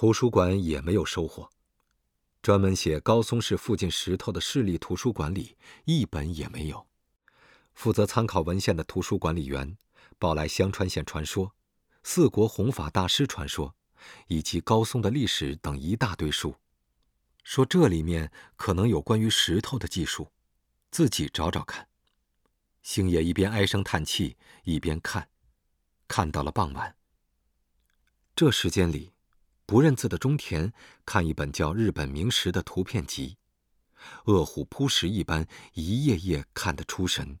图书馆也没有收获，专门写高松市附近石头的市立图书馆里一本也没有。负责参考文献的图书管理员报来香川县传说、四国弘法大师传说以及高松的历史等一大堆书，说这里面可能有关于石头的技术，自己找找看。星野一边唉声叹气一边看到了傍晚。这时间里，不认字的中田看一本叫《日本名石》的图片集，饿虎扑食一般，一页页看得出神。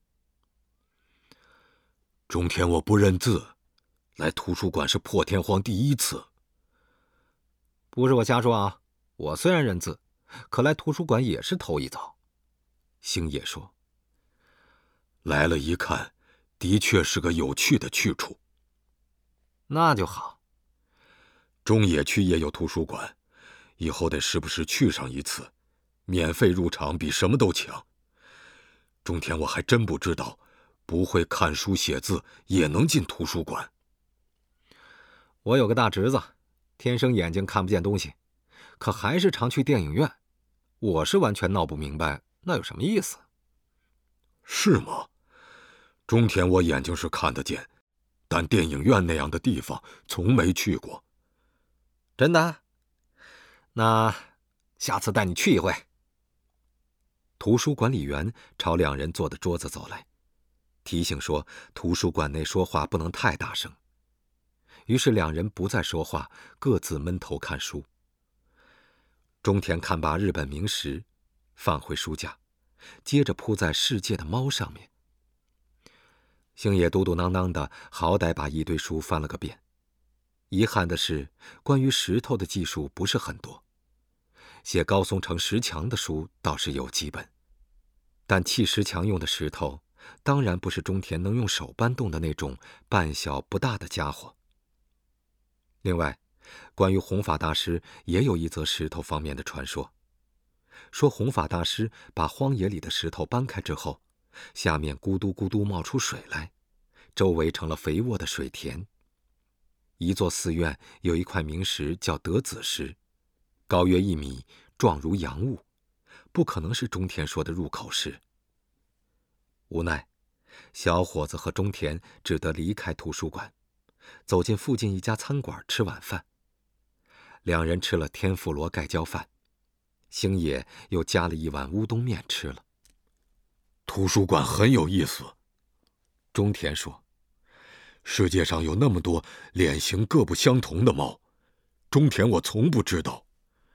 中田我不认字，来图书馆是破天荒第一次。 不是我瞎说啊，我虽然认字，可来图书馆也是头一遭。星野说。 来了一看，的确是个有趣的去处。 那就好。 中野区也有图书馆，以后得时不时去上一次，免费入场比什么都强。中田我还真不知道，不会看书写字也能进图书馆。 我有个大侄子，天生眼睛看不见东西，可还是常去电影院。我是完全闹不明白那有什么意思。 是吗？中田我眼睛是看得见，但电影院那样的地方从没去过。 真的？那下次带你去一回。图书管理员朝两人坐的桌子走来，提醒说图书馆内说话不能太大声。于是两人不再说话，各自闷头看书。中田看罢日本名石，放回书架，接着铺在世界的猫上面。星野嘟嘟囔囔的，好歹把一堆书翻了个遍。遗憾的是，关于石头的技术不是很多。写高松城石墙的书倒是有几本，但砌石墙用的石头，当然不是中田能用手搬动的那种半小不大的家伙。另外，关于弘法大师也有一则石头方面的传说，说弘法大师把荒野里的石头搬开之后，下面咕嘟咕嘟冒出水来，周围成了肥沃的水田。一座寺院有一块名石叫德子石，高约1米，状如阳物，不可能是中田说的入口石。无奈，小伙子和中田只得离开图书馆，走进附近一家餐馆吃晚饭。两人吃了天妇罗盖浇饭，星野又加了一碗乌冬面吃了。 图书馆很有意思， 中田说。 世界上有那么多脸型各不相同的猫，中田我从不知道。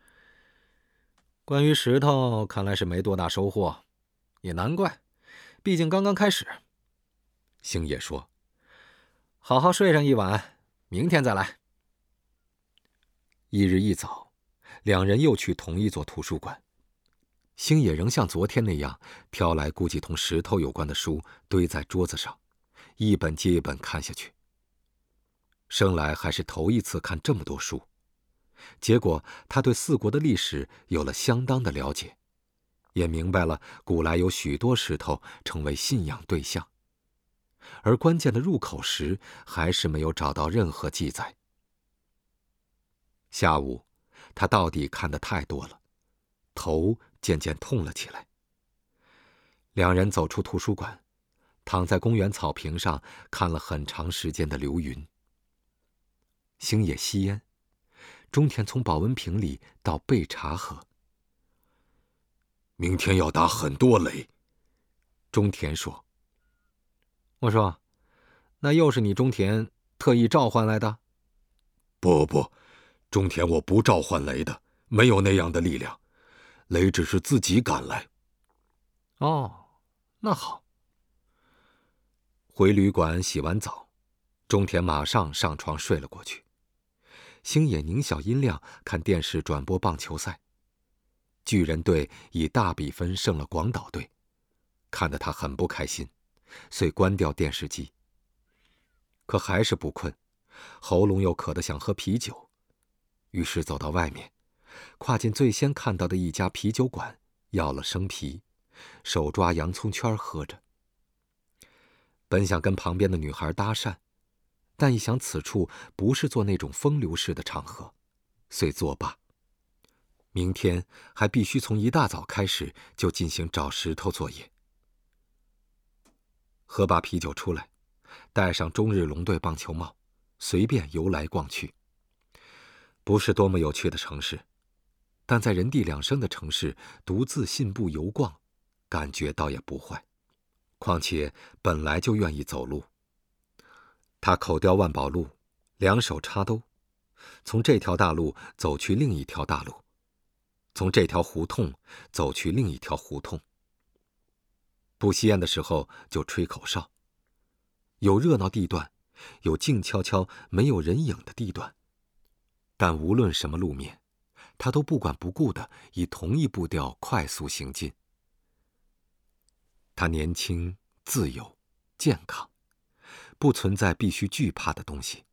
关于石头，看来是没多大收获，也难怪，毕竟刚刚开始。星野说：“好好睡上一晚，明天再来。”一日一早，两人又去同一座图书馆。星野仍像昨天那样，挑来估计同石头有关的书堆在桌子上，一本接一本看下去。生来还是头一次看这么多书，结果他对四国的历史有了相当的了解，也明白了古来有许多石头成为信仰对象，而关键的入口石还是没有找到任何记载。下午，他到底看得太多了，头渐渐痛了起来。两人走出图书馆，躺在公园草坪上看了很长时间的流云。星野吸烟，中田从保温瓶里倒备茶喝。 明天要打很多雷， 中田说。我说，那又是你中田特意召唤来的？ 不，中田我不召唤雷的，没有那样的力量，雷只是自己赶来。 哦，那好。回旅馆洗完澡，中田马上上床睡了过去。星野拧小音量看电视转播棒球赛，巨人队以大比分胜了广岛队，看得他很不开心，遂关掉电视机。可还是不困，喉咙又渴得想喝啤酒，于是走到外面，跨进最先看到的一家啤酒馆，要了生啤，手抓洋葱圈喝着。本想跟旁边的女孩搭讪，但一想此处不是做那种风流式的场合， 遂作罢。明天还必须从一大早开始就进行找石头作业。喝罢啤酒出来，戴上中日龙队棒球帽，随便游来逛去。不是多么有趣的城市，但在人地两生的城市独自信步游逛，感觉倒也不坏。况且本来就愿意走路。他口叼万宝路，两手插兜，从这条大路走去另一条大路，从这条胡同走去另一条胡同。不吸烟的时候就吹口哨，有热闹地段，有静悄悄没有人影的地段，但无论什么路面，他都不管不顾地以同一步调快速行进。他年轻、自由、健康，不存在必须惧怕的东西。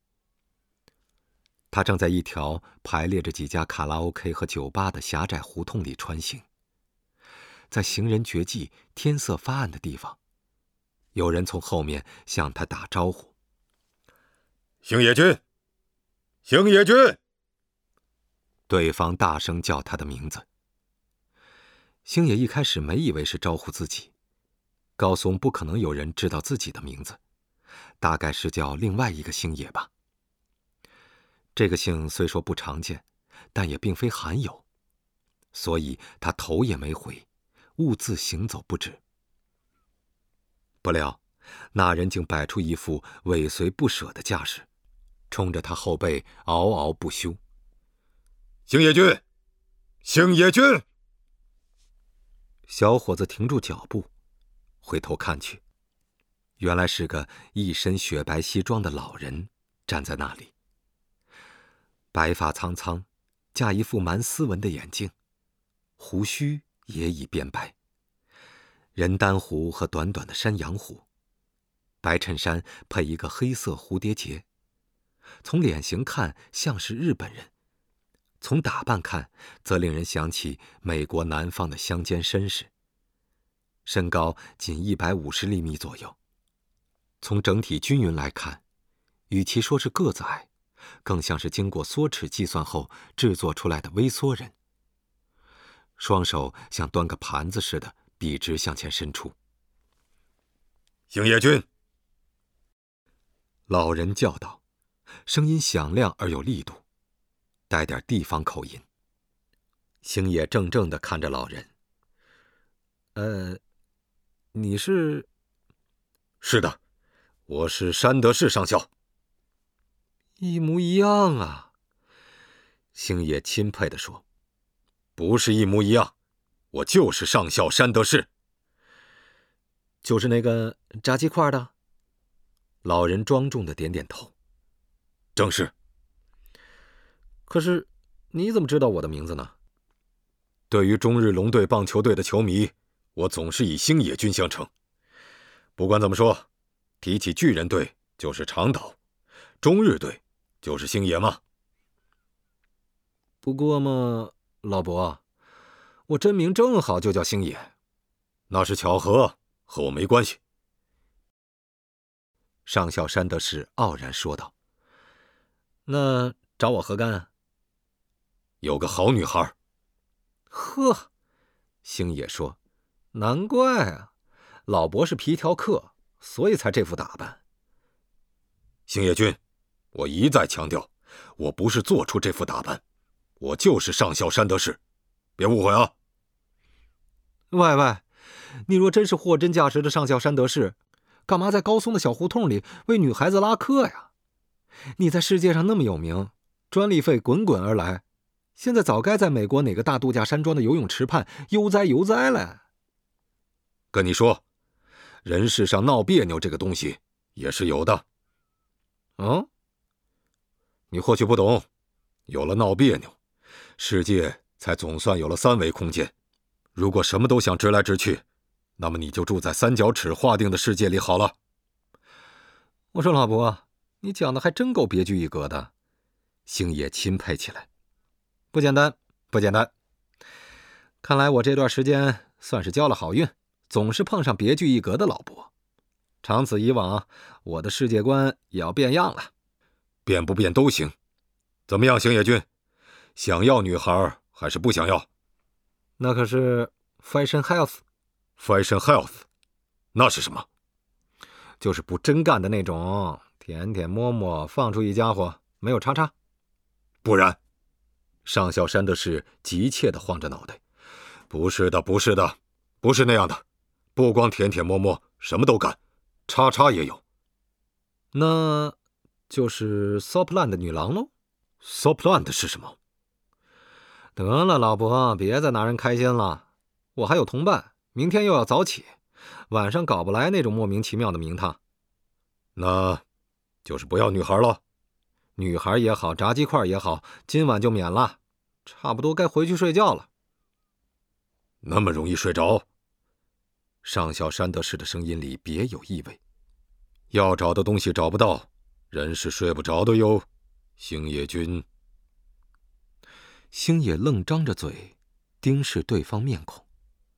他正在一条排列着几家卡拉 OK 和酒吧的狭窄胡同里穿行，在行人绝迹、天色发暗的地方，有人从后面向他打招呼：“ 星野君，星野君！” 对方大声叫他的名字。星野一开始没以为是招呼自己，高松不可能有人知道自己的名字，大概是叫另外一个星野吧。这个姓虽说不常见，但也并非罕有，所以他头也没回，兀自行走不止。不料那人竟摆出一副尾随不舍的架势，冲着他后背嗷嗷不休：“ 星野君，星野君！” 小伙子停住脚步，回头看去，原来是个一身雪白西装的老人站在那里。白发苍苍，架一副蛮斯文的眼镜，胡须也已变白，人丹胡和短短的山羊胡，白衬衫配一个黑色蝴蝶结，从脸型看像是日本人，从打扮看则令人想起美国南方的乡间绅士。身高仅150厘米左右，从整体均匀来看，与其说是个子矮，更像是经过缩尺计算后制作出来的微缩人。双手像端个盘子似的笔直向前伸出。 “星野君！” 老人叫道，声音响亮而有力度，带点地方口音。星野怔怔地看着老人。你是？”“ 是的，我是山德士上校。”“ 一模一样啊。”星野钦佩地说。 “不是一模一样，我就是上校山德士。”“ 就是那个炸鸡块的？”老人庄重地点点头。 “正是。”“ 可是你怎么知道我的名字呢？”“ 对于中日龙队棒球队的球迷，我总是以星野君相称。不管怎么说，提起巨人队就是长岛，中日队就是星野嘛。”“ 不过嘛，老伯，我真名正好就叫星野。”“ 那是巧合，和我没关系。” 上校山德士傲然说道。“那找我何干啊？”“ 有个好女孩。”“ 呵。”星野说，“难怪啊，老伯是皮条客，所以才这副打扮。”“ 星野君，我一再强调，我不是做出这副打扮，我就是上校山德士，别误会啊。”“ 喂，你若真是货真价实的上校山德士，干嘛在高松的小胡同里为女孩子拉客呀？你在世界上那么有名，专利费滚滚而来，现在早该在美国哪个大度假山庄的游泳池畔悠哉了。”“ 跟你说，人世上闹别扭这个东西也是有的。”“ 嗯？”“ 你或许不懂，有了闹别扭，世界才总算有了三维空间。如果什么都想直来直去，那么你就住在三角尺划定的世界里好了。”“ 我说老伯，你讲的还真够别具一格的。”星野钦佩起来。“不简单，不简单。看来我这段时间算是交了好运，总是碰上别具一格的老伯。长此以往，我的世界观也要变样了。”“ 变不变都行。怎么样，星野君， 想要女孩还是不想要？ 那可是 fashion health。fashion health， 那是什么？ 就是不真干的那种，舔舔摸摸放出一家伙，没有叉叉。 不然， 上校山德士急切地晃着脑袋。 不是的，不是的，不是那样的，不光舔舔摸摸，什么都干，叉叉也有。 那就是 Sopland 的女郎喽。 Sopland 是什么？ 得了，老伯，别再拿人开心了。我还有同伴，明天又要早起，晚上搞不来那种莫名其妙的名堂。 那就是不要女孩了。 女孩也好，炸鸡块也好，今晚就免了，差不多该回去睡觉了。 那么容易睡着？ 上校山德士的声音里别有意味。 要找的东西找不到，人是睡不着的哟，星野君。 星野愣张着嘴，盯视对方面孔。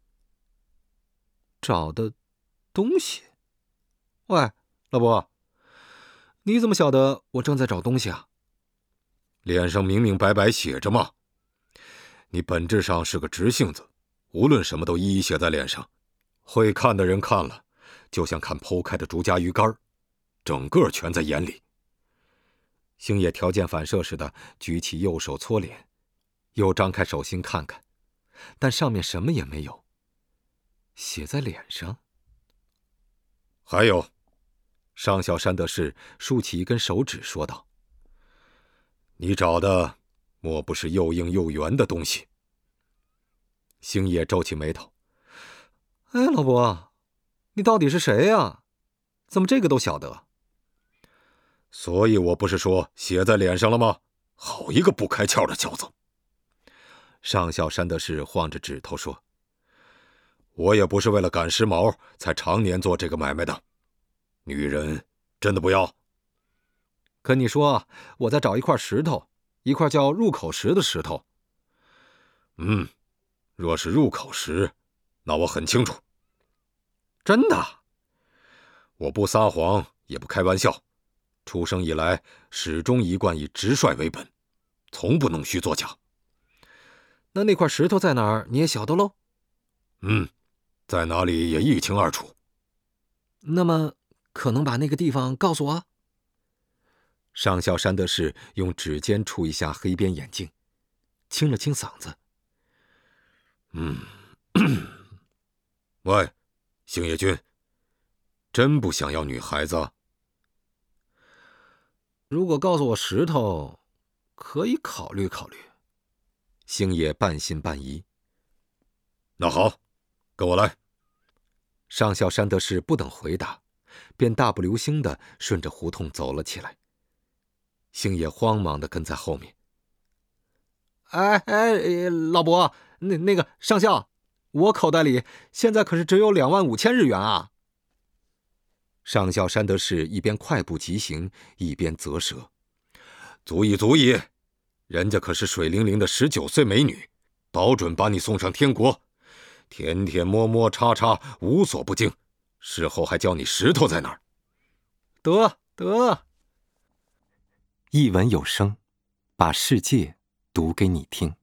找的东西？喂，老伯，你怎么晓得我正在找东西啊？ 脸上明明白白写着嘛。你本质上是个直性子，无论什么都一一写在脸上，会看的人看了，就像看剖开的竹夹鱼干，整个全在眼里。 星野条件反射似的举起右手搓脸，又张开手心看看，但上面什么也没有。写在脸上。 还有， 上校山德士竖起一根手指说道：“ 你找的莫不是又硬又圆的东西？” 星野皱起眉头：“哎，老伯，你到底是谁呀？怎么这个都晓得？” 所以我不是说写在脸上了吗？好一个不开窍的小子！ 上校山德士晃着指头说：“ 我也不是为了赶时髦才常年做这个买卖的，女人真的不要。” 可你说我在找一块石头，一块叫入口石的石头。 若是入口石，那我很清楚。 真的？ 我不撒谎，也不开玩笑。出生以来，始终一贯以直率为本，从不弄虚作假。 那块石头在哪儿，你也晓得喽？ 在哪里也一清二楚。 那么，可能把那个地方告诉我？上校山德士用指尖触一下黑边眼镜，清了清嗓子。 喂，星野君，真不想要女孩子？ 如果告诉我石头，可以考虑考虑。星野半信半疑。 那好，跟我来。 上校山德士不等回答，便大步流星地顺着胡同走了起来。星野慌忙地跟在后面。哎，老伯，那个上校，我口袋里现在可是只有25000日元啊！上校山德士一边快步疾行，一边啧舌。 足矣，人家可是水灵灵的19岁美女，保准把你送上天国，舔舔摸摸叉叉无所不精，事后还教你石头在哪儿。 得。一文有声，把世界读给你听。